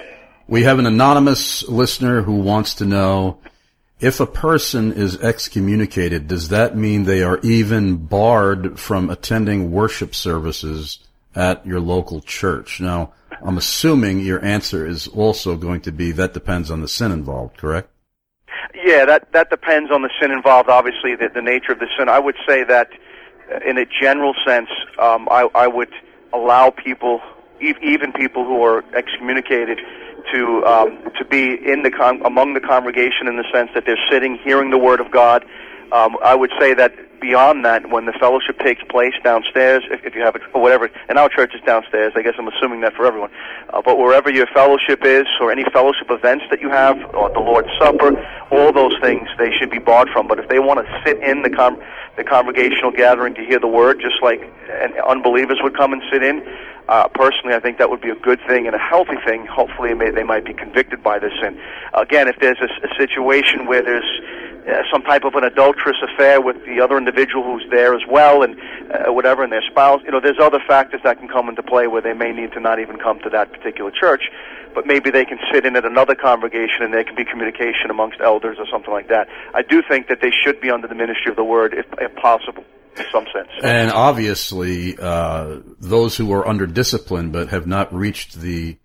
We have an anonymous listener who wants to know, if a person is excommunicated, does that mean they are even barred from attending worship services at your local church? Now, I'm assuming your answer is also going to be that depends on the sin involved, correct? Yeah, that, that depends on the sin involved, obviously, the, the nature of the sin. I would say that in a general sense, um, I, I would allow people, even people who are excommunicated, to um, to be in the con- among the congregation in the sense that they're sitting, hearing the Word of God. Um, I would say that beyond that, when the fellowship takes place downstairs, if, if you have it, or whatever, and our church is downstairs, I guess I'm assuming that for everyone, uh, but wherever your fellowship is, or any fellowship events that you have, or the Lord's Supper, all those things they should be barred from. But if they want to sit in the con- the congregational gathering to hear the Word, just like and unbelievers would come and sit in, Uh, personally, I think that would be a good thing and a healthy thing. Hopefully, may, they might be convicted by this sin. Again, if there's a, a situation where there's uh, some type of an adulterous affair with the other individual who's there as well, and uh, whatever, and their spouse, you know, there's other factors that can come into play where they may need to not even come to that particular church, but maybe they can sit in at another congregation and there can be communication amongst elders or something like that. I do think that they should be under the ministry of the Word, if, if possible. In some sense. And obviously, uh, those who are under discipline but have not reached the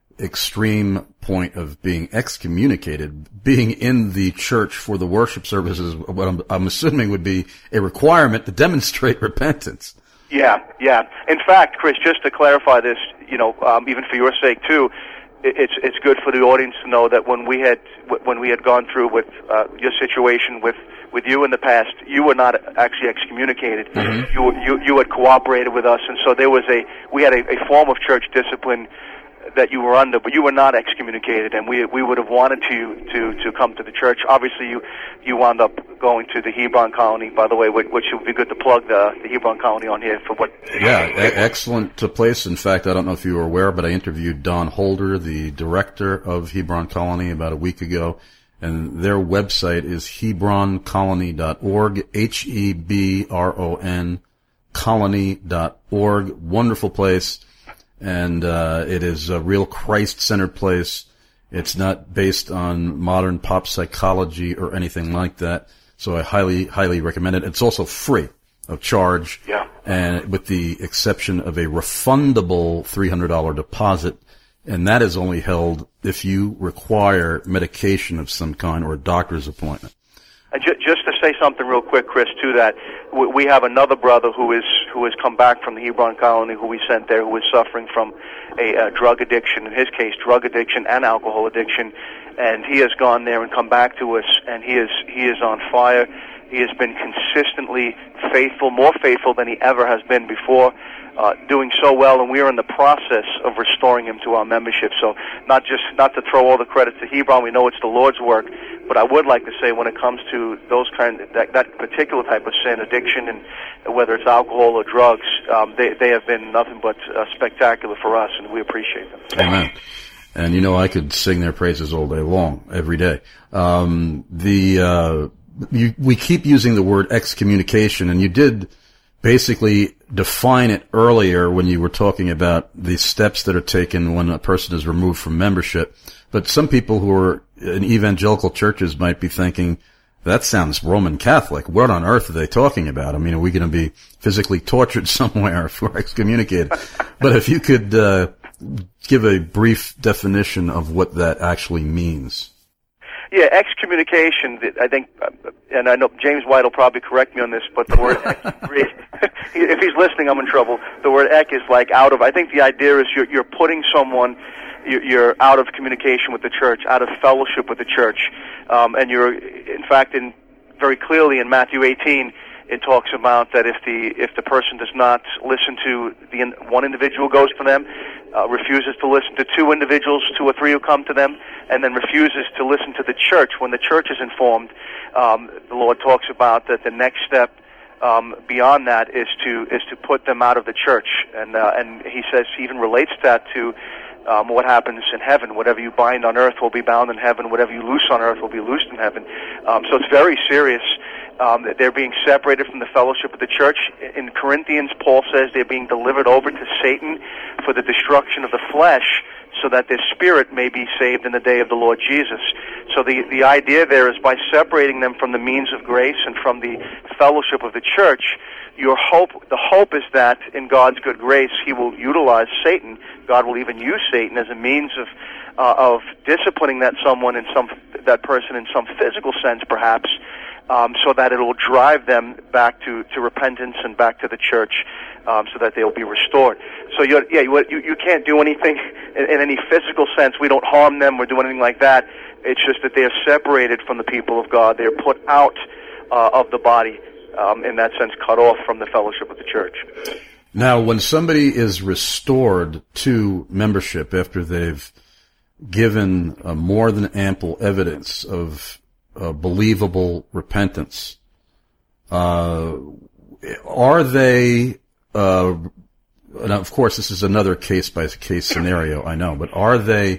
extreme point of being excommunicated, being in the church for the worship services, what I'm, I'm assuming would be a requirement to demonstrate repentance. Yeah, yeah. In fact, Chris, just to clarify this, you know, um, even for your sake too, it's it's good for the audience to know that when we had when we had gone through with uh, your situation with. with you in the past, you were not actually excommunicated. Mm-hmm. You, you you had cooperated with us, and so there was a we had a, a form of church discipline that you were under, but you were not excommunicated, and we we would have wanted to to to come to the church. Obviously, you you wound up going to the Hebron Colony, by the way, which would be good to plug the the Hebron Colony on here for what. Yeah, e- excellent place. In fact, I don't know if you were aware, but I interviewed Don Holder, the director of Hebron Colony, about a week ago. And their website is hebron colony dot org, H E B R O N, colony dot org. Wonderful place. And uh, it is a real Christ-centered place. It's not based on modern pop psychology or anything like that. So I highly, highly recommend it. It's also free of charge. Yeah. And with the exception of a refundable three hundred dollars deposit. And that is only held if you require medication of some kind or a doctor's appointment. And ju- just to say something real quick, Chris, to that, we, we have another brother who is who has come back from the Hebron Colony, who we sent there, who is suffering from a, a drug addiction. In his case, drug addiction and alcohol addiction. And he has gone there and come back to us, and he is he is on fire. He has been consistently faithful, more faithful than he ever has been before. Uh, doing so well, and we are in the process of restoring him to our membership. So not just not to throw all the credit to Hebron, we know it's the Lord's work, but I would like to say when it comes to those kind of, that, that particular type of sin, addiction, and whether it's alcohol or drugs, um, they they have been nothing but uh, spectacular for us, and we appreciate them. Amen. And you know, I could sing their praises all day long, every day. Um, the uh, you, we keep using the word excommunication, and you did basically define it earlier when you were talking about the steps that are taken when a person is removed from membership. But some people who are in evangelical churches might be thinking, that sounds Roman Catholic. What on earth are they talking about? I mean, are we going to be physically tortured somewhere if we're excommunicated? But if you could uh, give a brief definition of what that actually means. Yeah, excommunication, I think, and I know James White will probably correct me on this, but the word ex, if he's listening, I'm in trouble. The word ek is like out of, I think the idea is you're, you're putting someone, you're out of communication with the church, out of fellowship with the church, um, and you're, in fact, in very clearly in Matthew eighteen, it talks about that if the if the person does not listen to the one individual goes to them, uh, refuses to listen to two individuals, two or three who come to them, and then refuses to listen to the church when the church is informed, um, the Lord talks about that the next step um, beyond that is to is to put them out of the church, and uh, and he says he even relates that to Um, what happens in heaven. Whatever you bind on earth will be bound in heaven. Whatever you loose on earth will be loosed in heaven. Um, so it's very serious. Um, they're being separated from the fellowship of the church. In Corinthians, Paul says they're being delivered over to Satan for the destruction of the flesh, so that their spirit may be saved in the day of the Lord Jesus. So the, the idea there is by separating them from the means of grace and from the fellowship of the church, your hope, the hope is that in God's good grace, He will utilize Satan. God will even use Satan as a means of uh, of disciplining that someone in some that person in some physical sense, perhaps, um, so that it will drive them back to, to repentance and back to the church, um, so that they will be restored. So you're, yeah, you, you you can't do anything in, in any physical sense. We don't harm them or do anything like that. It's just that they are separated from the people of God. They are put out uh, of the body. Um, in that sense, cut off from the fellowship of the church. Now, when somebody is restored to membership after they've given uh, more than ample evidence of uh, believable repentance, uh, are they, uh, and of course this is another case-by-case scenario, I know, but are they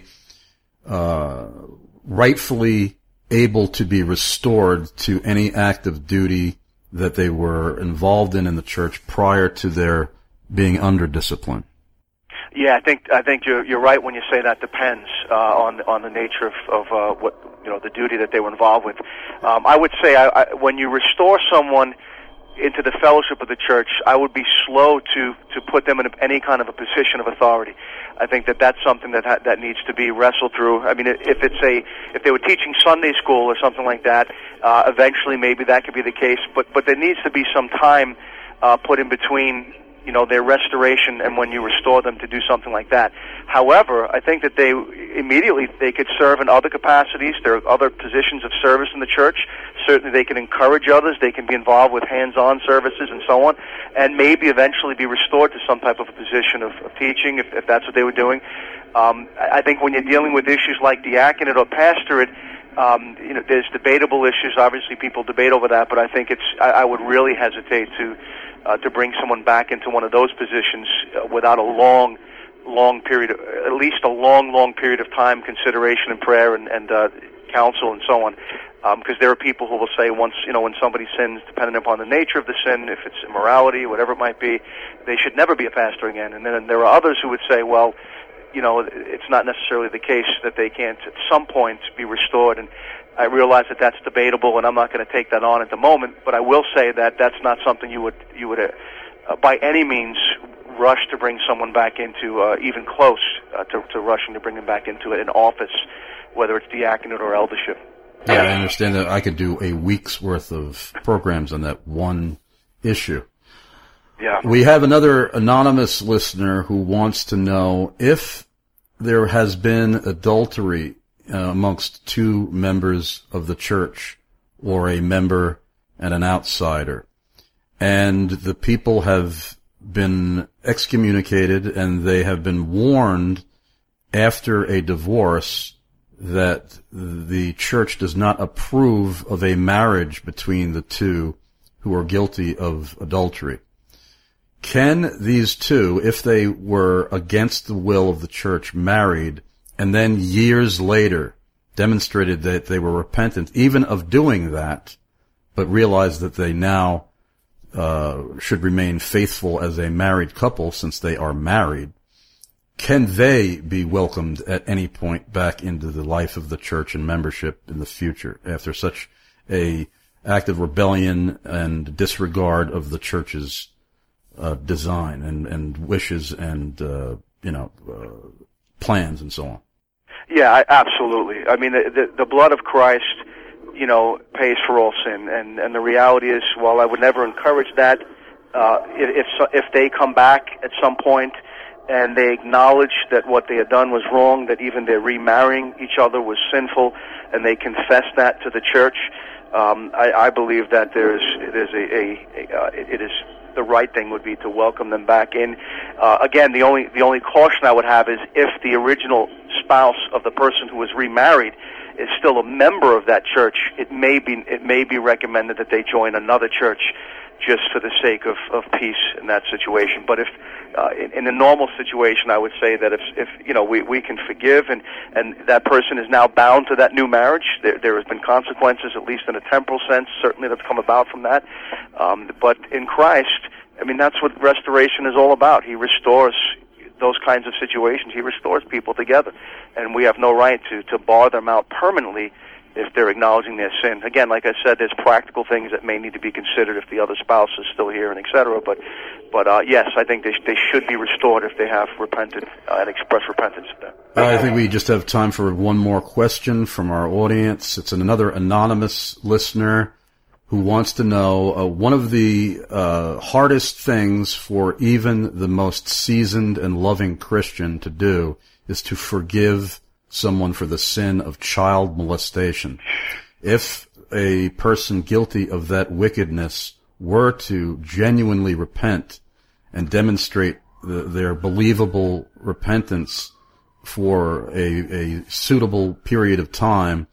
uh, rightfully able to be restored to any active duty that they were involved in in the church prior to their being under discipline? Yeah, I think I think you're you're right when you say that depends uh, on on the nature of, of uh, what you know the duty that they were involved with. Um, I would say I, I, when you restore someone into the fellowship of the church, I would be slow to to put them in any kind of a position of authority. I think that that's something that ha- that needs to be wrestled through. I mean, if it's a if they were teaching Sunday school or something like that, uh, eventually maybe that could be the case. But but there needs to be some time uh, put in between, you know, their restoration and when you restore them to do something like that. However, I think that they immediately they could serve in other capacities. There are other positions of service in the church. Certainly they can encourage others. They can be involved with hands-on services and so on, and maybe eventually be restored to some type of a position of, of teaching if, if that's what they were doing. Um, I think when you're dealing with issues like diaconate or pastorate, um, you know, there's debatable issues. Obviously people debate over that, but I think it's I, I would really hesitate to Uh, to bring someone back into one of those positions uh, without a long, long period, of, at least a long, long period of time, consideration and prayer and, and uh, counsel and so on. Because um, there are people who will say once, you know, when somebody sins, depending upon the nature of the sin, if it's immorality, whatever it might be, they should never be a pastor again. And then there are others who would say, well, you know, it's not necessarily the case that they can't at some point be restored. And I realize that that's debatable, and I'm not going to take that on at the moment. But I will say that that's not something you would you would uh, by any means rush to bring someone back into, uh, even close uh, to, to rushing to bring them back into an office, whether it's diaconate or eldership. Yeah, I understand that I could do a week's worth of programs on that one issue. Yeah. We have another anonymous listener who wants to know if there has been adultery Uh, amongst two members of the church, or a member and an outsider, and the people have been excommunicated and they have been warned after a divorce that the church does not approve of a marriage between the two who are guilty of adultery. Can these two, if they were against the will of the church, married, and then years later demonstrated that they were repentant even of doing that, but realized that they now uh, should remain faithful as a married couple since they are married, can they be welcomed at any point back into the life of the church and membership in the future after such a act of rebellion and disregard of the church's uh, design and, and wishes and, uh, you know, uh, plans and so on? Yeah, I, absolutely. I mean, the, the, the blood of Christ, you know, pays for all sin, and, and the reality is, while I would never encourage that, uh, if if they come back at some point and they acknowledge that what they had done was wrong, that even their remarrying each other was sinful, and they confess that to the church, um, I, I believe that there's there's a, a, a uh, it is the right thing would be to welcome them back in. Uh, again, the only the only caution I would have is if the original spouse of the person who was remarried is still a member of that church, it may be it may be recommended that they join another church, just for the sake of, of peace in that situation. But if uh, in, in a normal situation, I would say that if if you know we, we can forgive and, and that person is now bound to that new marriage, there there has been consequences, at least in a temporal sense, certainly that's come about from that. Um, but in Christ, I mean, that's what restoration is all about. He restores those kinds of situations. He restores people together, and we have no right to to bar them out permanently if they're acknowledging their sin. Again, like I said, there's practical things that may need to be considered if the other spouse is still here and et cetera. But, but uh, yes, I think they, sh- they should be restored if they have repented uh, and expressed repentance. I think we just have time for one more question from our audience. It's another anonymous listener who wants to know, uh, one of the uh, hardest things for even the most seasoned and loving Christian to do is to forgive someone for the sin of child molestation. If a person guilty of that wickedness were to genuinely repent and demonstrate the, their believable repentance for a, a suitable period of time,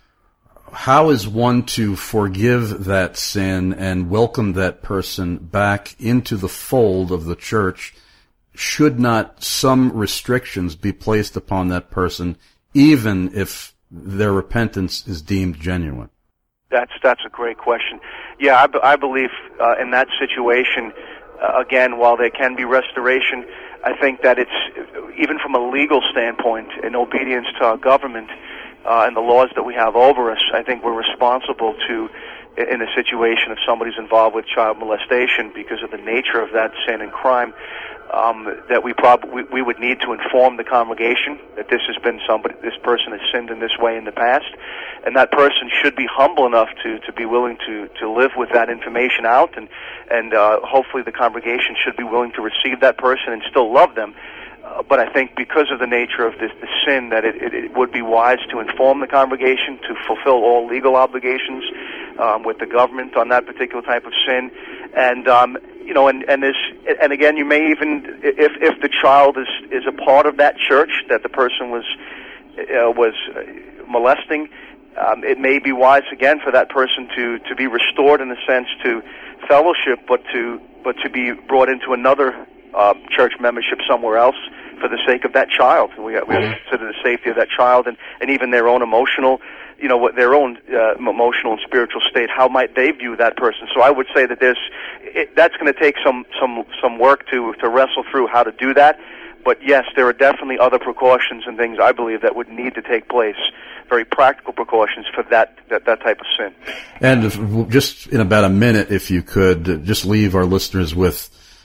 how is one to forgive that sin and welcome that person back into the fold of the church? Should not some restrictions be placed upon that person, even if their repentance is deemed genuine? That's that's a great question. Yeah, I, b- I believe uh, in that situation, uh, again, while there can be restoration, I think that it's, even from a legal standpoint, in obedience to our government uh, and the laws that we have over us, I think we're responsible to, in a situation if somebody's involved with child molestation because of the nature of that sin and crime, Um, that we probably we would need to inform the congregation that this has been somebody, this person has sinned in this way in the past, and that person should be humble enough to, to be willing to, to live with that information out, and and uh, hopefully the congregation should be willing to receive that person and still love them. Uh, but I think because of the nature of this the sin, that it, it, it would be wise to inform the congregation to fulfill all legal obligations um, with the government on that particular type of sin, and. Um, You know, and and this, and again, you may even, if if the child is is a part of that church that the person was uh, was molesting, um, it may be wise again for that person to to be restored in a sense to fellowship, but to but to be brought into another uh, church membership somewhere else for the sake of that child. We have, we have to consider the safety of that child and and even their own emotional. You know, what their own uh, emotional and spiritual state, how might they view that person? So I would say that there's, it, that's going to take some, some, some work to, to wrestle through how to do that. But yes, there are definitely other precautions and things I believe that would need to take place, very practical precautions for that, that, that type of sin. And if, just in about a minute, if you could, just leave our listeners with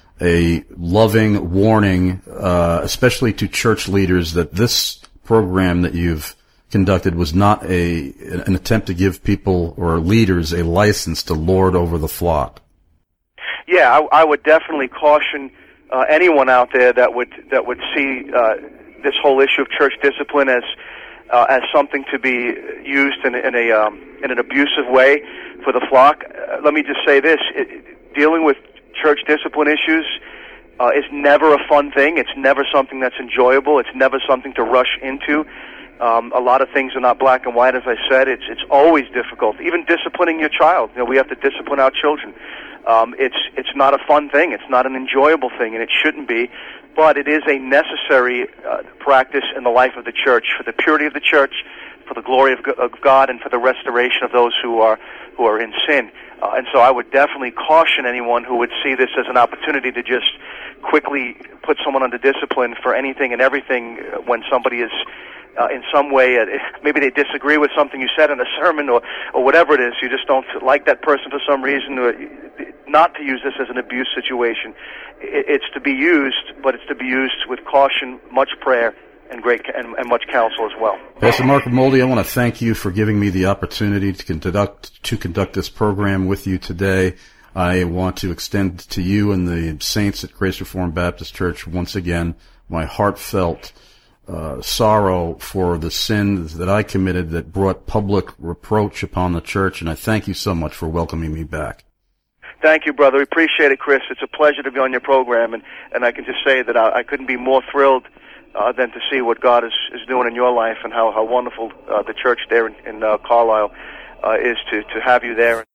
a loving warning, uh, especially to church leaders, that this program that you've conducted was not a an attempt to give people or leaders a license to lord over the flock. Yeah, I, I would definitely caution uh, anyone out there that would that would see uh, this whole issue of church discipline as uh, as something to be used in, in a um, in an abusive way for the flock. Uh, let me just say this: it, dealing with church discipline issues uh, is never a fun thing. It's never something that's enjoyable. It's never something to rush into. Um, a lot of things are not black and white, as I said. It's it's always difficult. Even disciplining your child. You know, we have to discipline our children. Um, it's it's not a fun thing. It's not an enjoyable thing, and it shouldn't be. But it is a necessary uh, practice in the life of the church for the purity of the church, for the glory of, of God, and for the restoration of those who are who are in sin. Uh, and so I would definitely caution anyone who would see this as an opportunity to just quickly put someone under discipline for anything and everything when somebody is. Uh, in some way, uh, maybe they disagree with something you said in a sermon or, or whatever it is. You just don't like that person for some reason. Or, not to use this as an abuse situation. It, it's to be used, but it's to be used with caution, much prayer, and great and, and much counsel as well. Pastor Mark Moldy, I want to thank you for giving me the opportunity to conduct to conduct this program with you today. I want to extend to you and the saints at Grace Reformed Baptist Church once again my heartfelt uh, sorrow for the sins that I committed that brought public reproach upon the church, and I thank you so much for welcoming me back. Thank you, brother. We appreciate it, Chris. It's a pleasure to be on your program, and, and I can just say that I, I couldn't be more thrilled uh, than to see what God is, is doing in your life and how, how wonderful uh, the church there in, in uh, Carlisle uh, is to, to have you there.